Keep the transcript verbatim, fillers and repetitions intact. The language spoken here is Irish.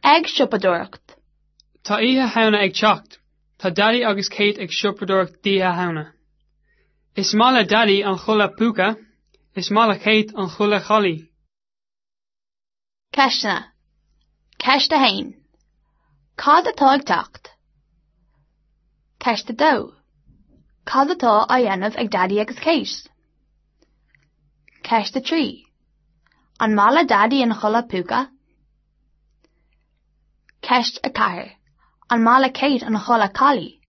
Ag siopadúireacht. Tá ihe hauna ag teacht. Tá daddy agus Kate ag siopadúireacht díthe hauna. Is mala daddy an chula puca, is mala Kate an chula cholly. Ceisna. Ceiste hain. Cad atá ag teacht. Ceiste dó. Cad atá a dhéanamh ag daddy agus Kate. Ceiste trí. An mala daddy an chula puca. Ceist a cathair. An mala Kate an chula colly.